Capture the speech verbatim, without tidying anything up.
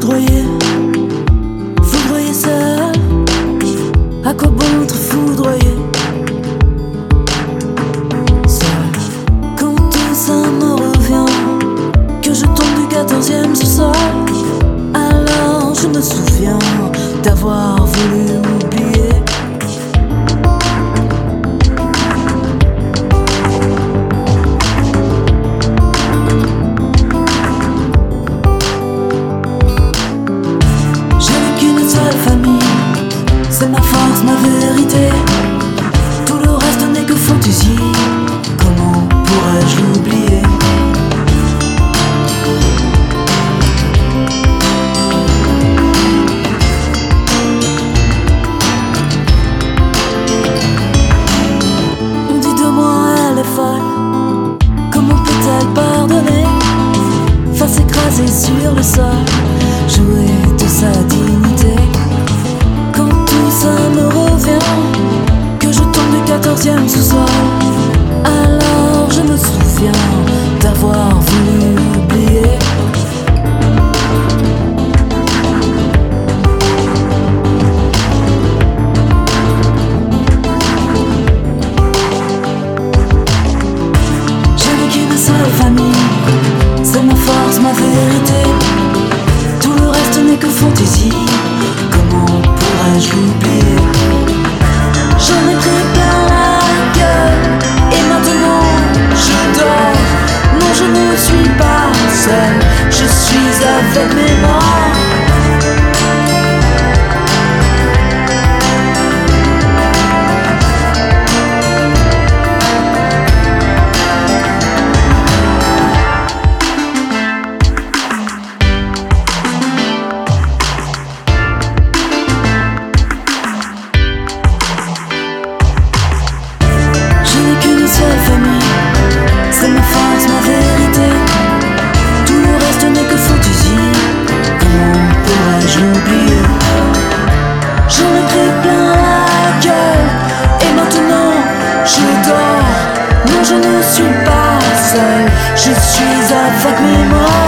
foudroyé, foudroyé seul. À quoi bon être foudroyé seul? Quand tout ça me revient, que je tombe du quatorzième sous-sol, alors je me souviens d'avoir voulu oublier. C'est ma force, ma vérité. Tout le reste n'est que fantaisie. Comment pourrais-je l'oublier? On dit de moi elle est folle. Comment peut-elle pardonner? Face écrasée sur le sol, jouer de sa dignité. Ça me revient, que je tombe du quatorzième sous-sol, alors je me souviens d'avoir voulu oublier. Je n'ai qu'une seule famille, c'est ma force, ma vérité. Tout le reste n'est que fantaisie. Comment pourrais-je l'oublier? J'en ai pris plein la gueule et maintenant je dors. Non, je ne suis pas seul, je suis avec mes morts. C'est ma force, ma vérité. Tout le reste n'est que fantaisie. Comment pourrais-je l'oublier? J'en ai pris plein la gueule et maintenant je dors. Non, je ne suis pas seul, je suis avec mes morts.